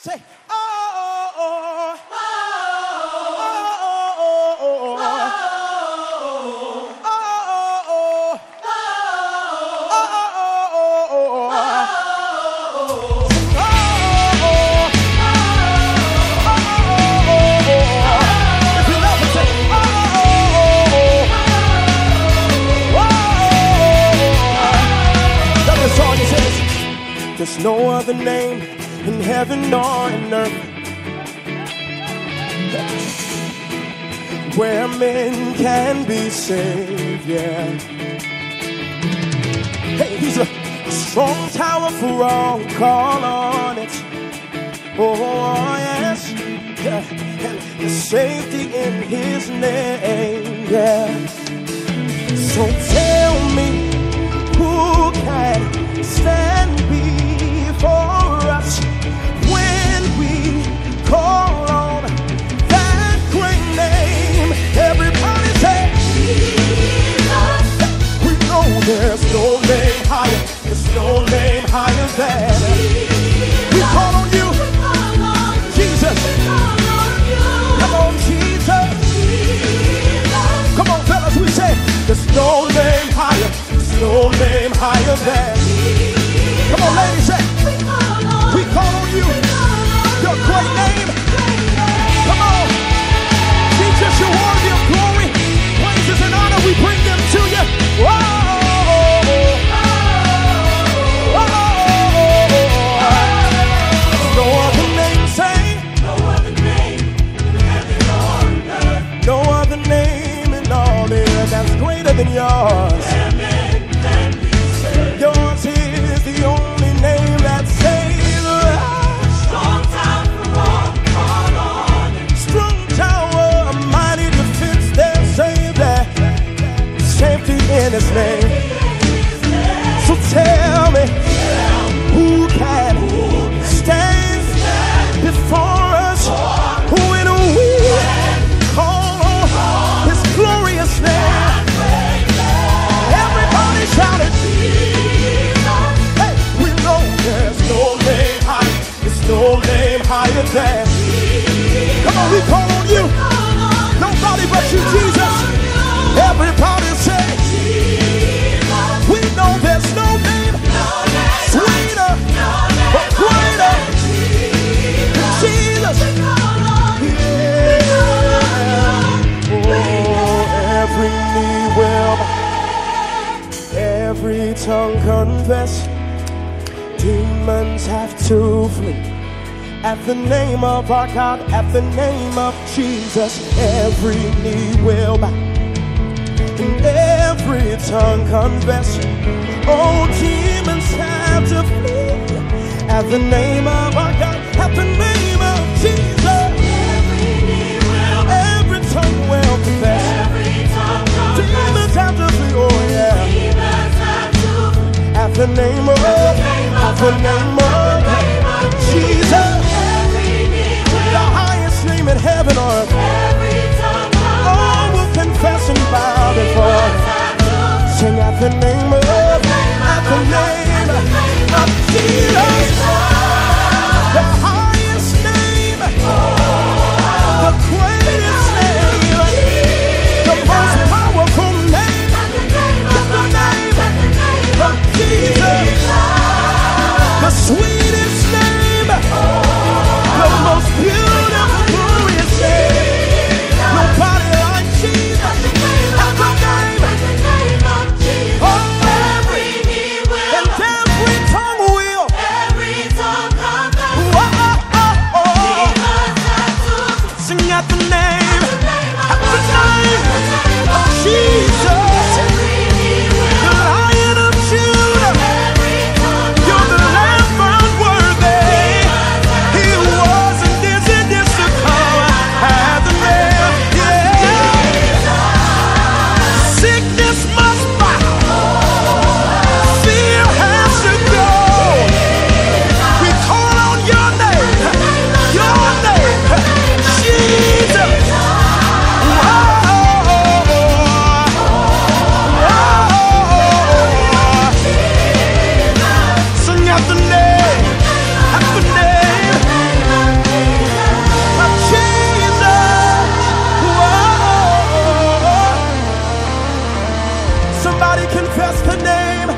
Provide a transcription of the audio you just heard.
say, oh, oh, oh, there's no other name in heaven or in earth where men can be saved, yeah. Hey, he's a strong tower for all who call on it. Oh, yes, yeah. And the safety in his name, yeah. So tell me, who can stand before us when we call on that great name? Everybody say Jesus. We know there's no name higher, there's no name higher than Jesus. We call on you, Jesus. Come on, Jesus. Come on, fellas, we say there's no name higher, there's no name higher than Jesus. Come on, ladies, say we call on you, your great name. Come on, Jesus, you're worthy of glory, praises and honor. We bring them to you. Whoa. No other name, say. No other name in heaven or on earth. No other name in all the earth that's greater than yours. Yours is the only name that saves. Strong tower for all who call on it. Strong tower, a mighty defense that saves that. Safety in his name. So tell me, who can stand before us when we call on his glorious name? Everybody shout it. Hey, we know there's no name higher, there's no name higher than. Come on, we call on you. Nobody but you, Jesus. Everybody say, we know there's no name sweeter or greater than Jesus. Yeah. Oh, every knee will, every tongue confess, demons have to flee at the name of our God, at the name of Jesus. Every knee will bow and every tongue confess. Oh, demons have to flee at the name of our God, at the name of Jesus. Every tongue will confess. Demons have to flee, oh yeah. At the name of, at the name of Jesus. The highest name in heaven or earth. All will confess and bow before. Sing at the name of, at the name of Jesus. The highest name, the greatest name, the most powerful name, the name of Jesus. The confess the name